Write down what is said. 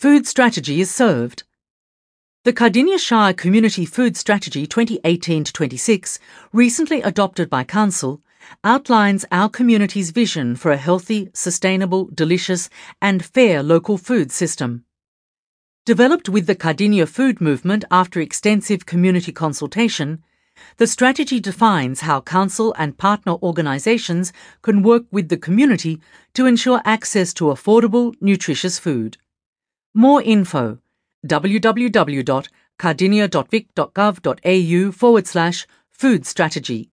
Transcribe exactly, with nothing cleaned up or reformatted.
food strategy is served. The Cardinia Shire Community Food Strategy twenty eighteen to twenty-six, recently adopted by Council, outlines our community's vision for a healthy, sustainable, delicious and fair local food system. Developed with the Cardinia food movement after extensive community consultation, the strategy defines how Council and partner organisations can work with the community to ensure access to affordable, nutritious food. More info: w w w dot cardinia dot vic dot gov dot a u forward slash food strategy.